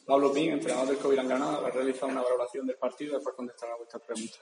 Pablo Pin, entrenador del Covirán Granada, va a realizar una valoración del partido y después contestar a vuestras preguntas.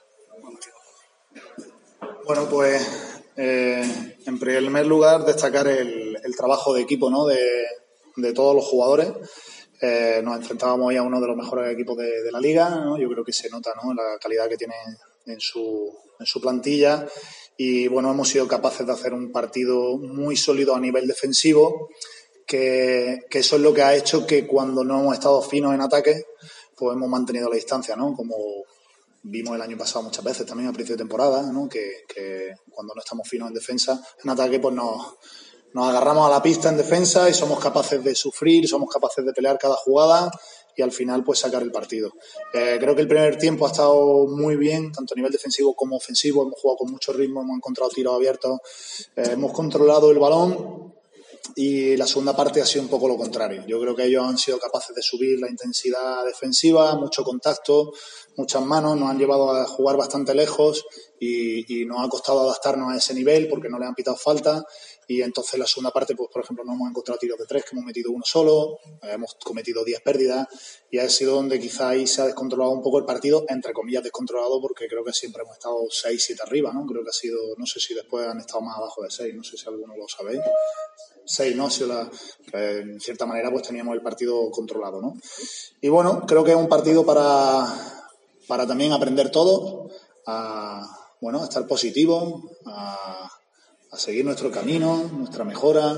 Bueno, pues en primer lugar destacar el trabajo de equipo, ¿no? de todos los jugadores. Nos enfrentábamos hoy a uno de los mejores equipos de la liga, ¿no? Yo creo que se nota, ¿no?, la calidad que tiene en su plantilla, y bueno, hemos sido capaces de hacer un partido muy sólido a nivel defensivo, que eso es lo que ha hecho que cuando no hemos estado finos en ataque, pues hemos mantenido la distancia, ¿no? Como vimos el año pasado muchas veces también a principio de temporada, ¿no? Que cuando no estamos finos en defensa, en ataque pues nos agarramos a la pista en defensa y somos capaces de sufrir, somos capaces de pelear cada jugada y al final pues sacar el partido. Creo que el primer tiempo ha estado muy bien, tanto a nivel defensivo como ofensivo. Hemos jugado con mucho ritmo, hemos encontrado tiros abiertos, hemos controlado el balón, y la segunda parte ha sido un poco lo contrario. Yo creo que ellos han sido capaces de subir la intensidad defensiva, mucho contacto, muchas manos, nos han llevado a jugar bastante lejos y nos ha costado adaptarnos a ese nivel porque no le han pitado falta. Y entonces la segunda parte, pues por ejemplo, no hemos encontrado tiros de tres, que hemos metido uno solo, hemos cometido 10 pérdidas, y ha sido donde quizá ahí se ha descontrolado un poco el partido, entre comillas descontrolado, porque creo que siempre hemos estado 6-7 arriba, ¿no? Creo que ha sido, no sé si después han estado más abajo de 6, no sé si alguno lo sabéis. 6, ¿no? Que en cierta manera pues teníamos el partido controlado, ¿no? Y bueno, creo que es un partido para también aprender todo, a estar positivos, a seguir nuestro camino, nuestra mejora.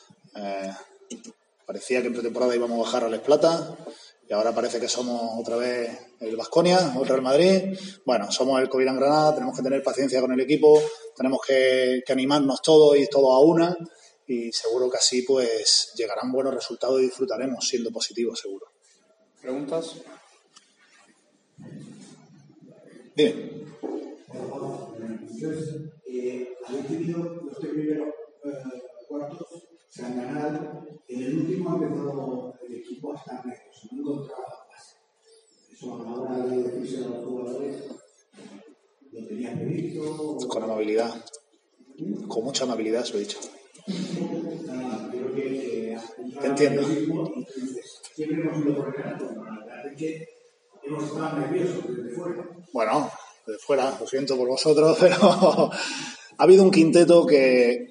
Parecía que en pretemporada íbamos a bajar a Les Plata y ahora parece que somos otra vez el Baskonia, o el Real Madrid. Bueno, somos el Covirán Granada, tenemos que tener paciencia con el equipo, tenemos que animarnos todos y todos a una, y seguro que así pues llegarán buenos resultados y disfrutaremos siendo positivos, seguro. ¿Preguntas? Bien. Habéis tenido los tres primeros cuartos, se han ganado. En el último ha empezado el equipo a estar nervioso, no encontraba la base. Eso a la hora de decirse a los jugadores, lo tenían previsto. Con amabilidad, con mucha amabilidad, se lo he dicho. Creo que te entiendo. Siempre hemos ido por el canto, pero la verdad es que hemos estado nerviosos desde fuera. Bueno, de fuera, lo siento por vosotros, pero ha habido un quinteto que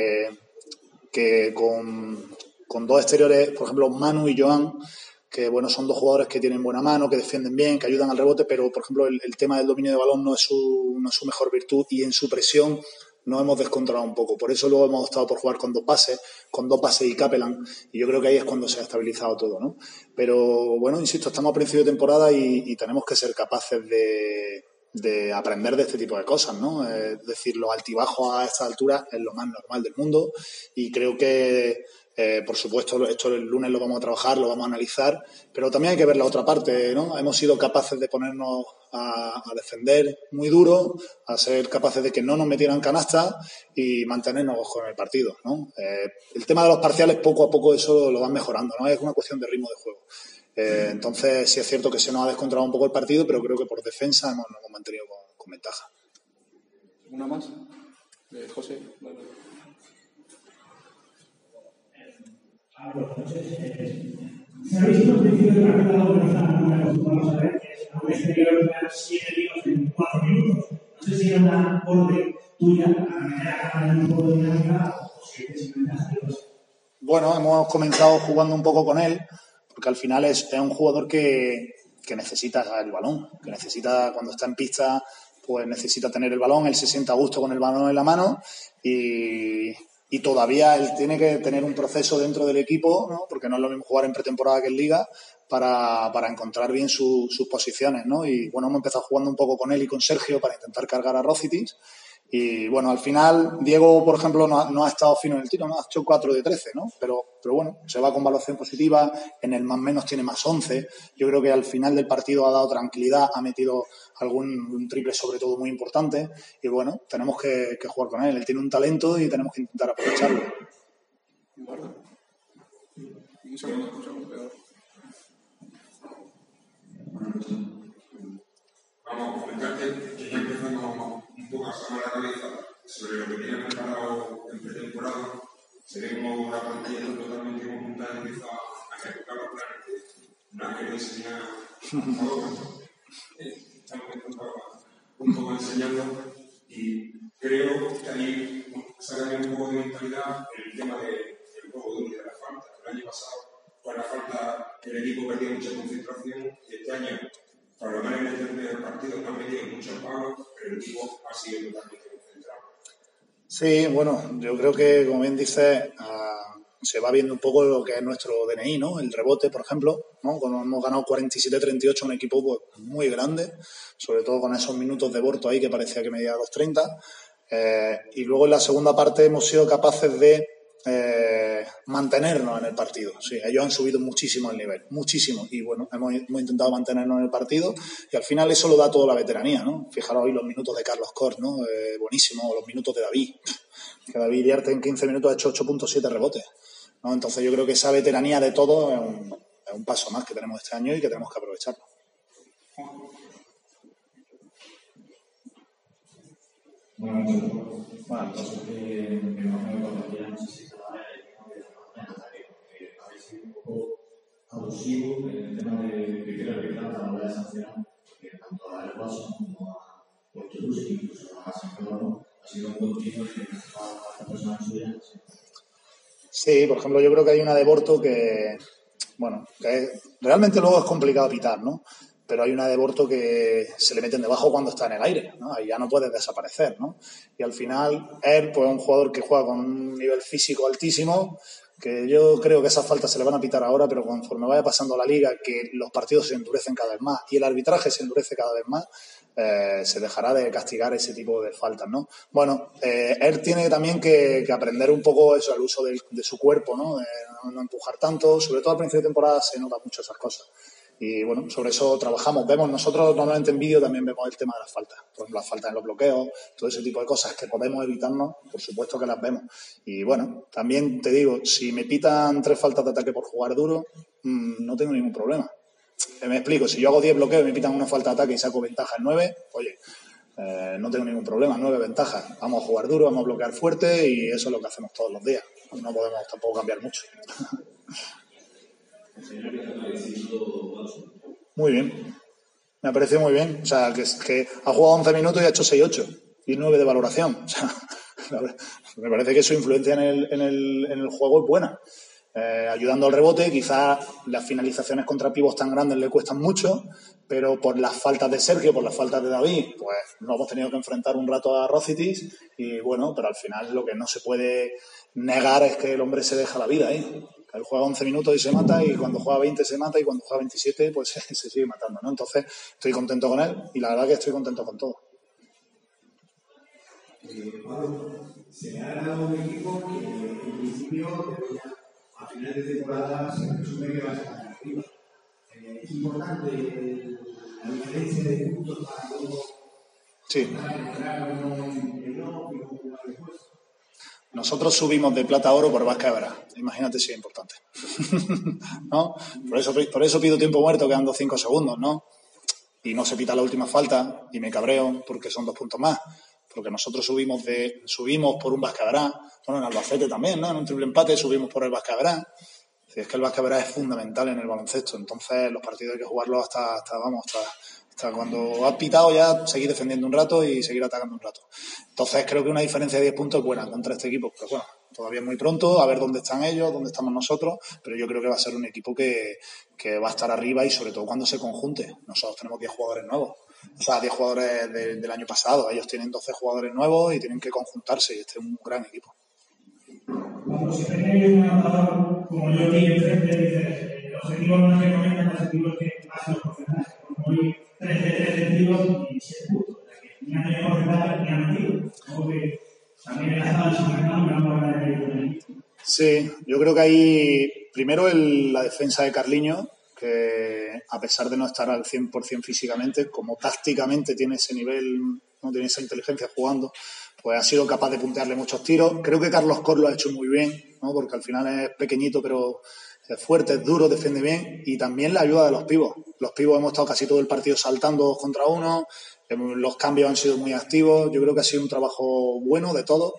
con dos exteriores, por ejemplo, Manu y Joan, que bueno, son dos jugadores que tienen buena mano, que defienden bien, que ayudan al rebote, pero por ejemplo el tema del dominio de balón no es su mejor virtud, y en su presión nos hemos descontrolado un poco. Por eso luego hemos optado por jugar con dos pases y Capelán, y yo creo que ahí es cuando se ha estabilizado todo, ¿no? Pero bueno, insisto, estamos a principio de temporada y tenemos que ser capaces de aprender de este tipo de cosas, ¿no? Es decir, los altibajos a esta altura es lo más normal del mundo, y creo que por supuesto esto el lunes lo vamos a trabajar, lo vamos a analizar, pero también hay que ver la otra parte, ¿no? Hemos sido capaces de ponernos a defender muy duro, a ser capaces de que no nos metieran canastas y mantenernos con el partido, ¿no? El tema de los parciales poco a poco eso lo van mejorando, ¿no? Es una cuestión de ritmo de juego. Entonces sí es cierto que se nos ha descontrolado un poco el partido, pero creo que por defensa nos hemos mantenido con ventaja. ¿Una más? José. Buenas noches. Se ha visto al principio del partido algo que no están muy acostumbrados a ver, que es a un exterior de 7 tiros en 4 minutos. No sé si era una orden tuya para meter a ganar un poco de dinámica o si es simplemente así. Bueno, hemos comenzado jugando un poco con él, porque al final es un jugador que necesita el balón, que necesita, cuando está en pista, pues necesita tener el balón, él se siente a gusto con el balón en la mano, y todavía él tiene que tener un proceso dentro del equipo, ¿no? Porque no es lo mismo jugar en pretemporada que en liga, para encontrar bien sus posiciones, ¿no? Y bueno, hemos empezado jugando un poco con él y con Sergio para intentar cargar a Rocitis. Y bueno, al final Diego, por ejemplo, no ha estado fino en el tiro, no ha hecho 4 de 13, ¿no? Pero bueno, se va con valoración positiva, en el más menos tiene más 11. Yo creo que al final del partido ha dado tranquilidad, ha metido un triple sobre todo muy importante, y bueno, tenemos que jugar con él. Él tiene un talento y tenemos que intentar aprovecharlo. Un segundo. Vamos a comentarte que ya empezamos un poco a asomar la cabeza sobre lo que tenían preparado en pretemporada. Se ve como la plantilla totalmente conjunta empieza a ejecutar los planes. No ha querido Estamos un poco enseñando y creo que ahí saca un poco de mentalidad el tema del juego duro y de la falta. El año pasado, con la falta, el equipo perdía mucha concentración y este año, por lo menos en este primer partido, no han metido muchos palos, pero el equipo ha sido totalmente concentrado. Sí, bueno, yo creo que, como bien dices, se va viendo un poco lo que es nuestro DNI, ¿no? El rebote, por ejemplo, ¿no? Cuando hemos ganado 47-38, un equipo pues, muy grande, sobre todo con esos minutos de Borto ahí que parecía que medía 2.30. Y luego en la segunda parte hemos sido capaces de mantenernos en el partido. Sí, ellos han subido muchísimo el nivel, muchísimo. Y bueno, hemos intentado mantenernos en el partido y al final eso lo da toda la veteranía, ¿no? Fijaros hoy los minutos de Carlos Cor, ¿no? Buenísimo, los minutos de David. Que David Iriarte en 15 minutos ha hecho 8.7 rebotes, ¿no? Entonces yo creo que esa veteranía de todos es un paso más que tenemos este año y que tenemos que aprovecharlo. Bueno, entonces me imagino que ya no sé si se va a ver el ataque, porque habéis sido un poco abusivo en el tema de criterio arbitral a la hora de sancionar, porque tanto a Alex Watson como a Portugués, incluso a Santiago, ha sido un continuo que a la persona suya. Sí, por ejemplo, yo creo que hay una de Borto que, bueno, realmente luego es complicado pitar, ¿no? Pero hay una de Borto que se le meten debajo cuando está en el aire, ¿no? Ahí ya no puedes desaparecer, ¿no? Y al final, él, pues es un jugador que juega con un nivel físico altísimo, que yo creo que esas faltas se le van a pitar ahora, pero conforme vaya pasando la liga, que los partidos se endurecen cada vez más y el arbitraje se endurece cada vez más, se dejará de castigar ese tipo de faltas, ¿no? Bueno, él tiene también que aprender un poco eso, el uso de su cuerpo, ¿no? De no empujar tanto, sobre todo al principio de temporada se nota mucho esas cosas. Y bueno, sobre eso trabajamos. Vemos nosotros normalmente en vídeo también vemos el tema de las faltas. Por ejemplo, las faltas en los bloqueos, todo ese tipo de cosas que podemos evitarnos, por supuesto que las vemos. Y bueno, también te digo, si me pitan 3 faltas de ataque por jugar duro, no tengo ningún problema. Me explico, si yo hago 10 bloqueos y me pitan una falta de ataque y saco ventaja en 9, oye, no tengo ningún problema, 9 ventajas. Vamos a jugar duro, vamos a bloquear fuerte y eso es lo que hacemos todos los días. No podemos tampoco cambiar mucho. Muy bien, me ha parecido muy bien. O sea, que ha jugado 11 minutos y ha hecho 6-8 y 9 de valoración. O sea, me parece que su influencia en el juego es buena. Ayudando al rebote, quizás las finalizaciones contra pivos tan grandes le cuestan mucho, pero por las faltas de Sergio, por las faltas de David, pues nos hemos tenido que enfrentar un rato a Rocitis y bueno, pero al final lo que no se puede negar es que el hombre se deja la vida ahí. Él juega 11 minutos y se mata, y cuando juega 20 se mata, y cuando juega 27 pues se sigue matando, ¿no? Entonces estoy contento con él y la verdad que estoy contento con todo. Pablo, se le ha ganado un equipo que en principio a final de temporada se presume que va a estar arriba. Es importante la diferencia de puntos para luego entrar o no en el y luego después. Nosotros subimos de plata a oro por Vasca de Verá. Imagínate si es importante. ¿No? Por eso pido tiempo muerto, quedando 5 segundos, ¿no? Y no se pita la última falta y me cabreo porque son 2 puntos más. Porque nosotros subimos por un Vasca de Verá. Bueno, en Albacete también, ¿no? En un triple empate subimos por el Vasca de Verá. Es que el Vasca de Verá es fundamental en el baloncesto. Entonces los partidos hay que jugarlos hasta cuando has pitado ya seguir defendiendo un rato y seguir atacando un rato. Entonces creo que una diferencia de 10 puntos es buena contra este equipo. Pero bueno, todavía es muy pronto, a ver dónde están ellos, dónde estamos nosotros, pero yo creo que va a ser un equipo que va a estar arriba y sobre todo cuando se conjunte. Nosotros tenemos 10 jugadores nuevos. O sea, 10 jugadores del año pasado. Ellos tienen 12 jugadores nuevos y tienen que conjuntarse y este es un gran equipo. Cuando se tiene un anotador como yo aquí enfrente, dices, los objetivos no se comentan, los objetivos que hacen los porcentajes. Como hoy 3 de 3 defensivos y 7 puntos. O sea, que ni han tenido porcentaje ni han metido. Como que también ha estado desempeñando una buena de. Sí, yo creo que hay primero la defensa de Carliño, que a pesar de no estar al 100% físicamente, como tácticamente tiene ese nivel, no tiene esa inteligencia jugando, pues ha sido capaz de puntearle muchos tiros. Creo que Carlos Cor lo ha hecho muy bien, ¿no? Porque al final es pequeñito, pero es fuerte, es duro, defiende bien. Y también la ayuda de los pivos. Los pivos hemos estado casi todo el partido saltando 2 contra 1. Los cambios han sido muy activos. Yo creo que ha sido un trabajo bueno de todos.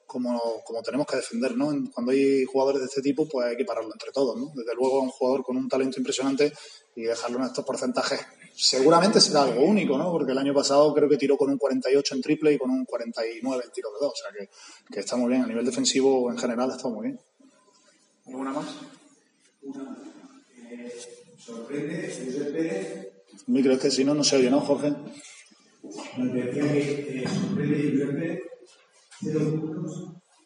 como tenemos que defender, ¿no? Cuando hay jugadores de este tipo, pues hay que pararlo entre todos, ¿no? Desde luego, un jugador con un talento impresionante y dejarlo en estos porcentajes seguramente será algo único, ¿no? Porque el año pasado creo que tiró con un 48 en triple y con un 49 en tiro de dos. O sea que está muy bien. A nivel defensivo, en general, está muy bien. ¿Alguna más? Sorprende, Josep Pérez. Micro, es que si no, no se oye, ¿no, Jorge? Nos decía que sorprende Josep Pérez. 0 puntos.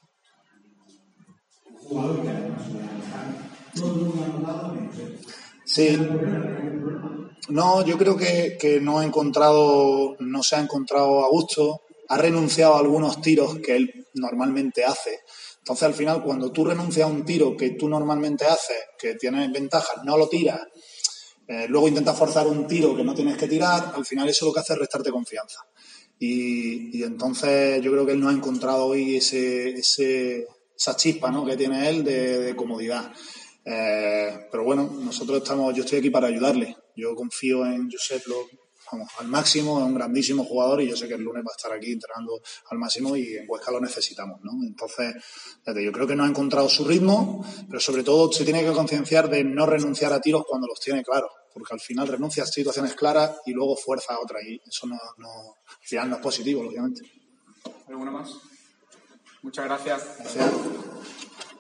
Un jugador que además todo el mundo ha notado menos él. Sí. No, yo creo que no se ha encontrado a gusto. Ha renunciado a algunos tiros que él normalmente hace. Entonces, al final, cuando tú renuncias a un tiro que tú normalmente haces, que tienes ventajas, no lo tiras, luego intentas forzar un tiro que no tienes que tirar, al final eso lo que hace es restarte confianza. Y entonces yo creo que él no ha encontrado hoy esa chispa, ¿no?, que tiene él de comodidad. Pero bueno, yo estoy aquí para ayudarle. Yo confío en Josep al máximo, es un grandísimo jugador y yo sé que el lunes va a estar aquí entrenando al máximo y en Huesca lo necesitamos, ¿no? Entonces, yo creo que no ha encontrado su ritmo, pero sobre todo se tiene que concienciar de no renunciar a tiros cuando los tiene claros, porque al final renuncia a situaciones claras y luego fuerza a otras y eso al final no es positivo, lógicamente. ¿Alguna más? Muchas gracias. Gracias.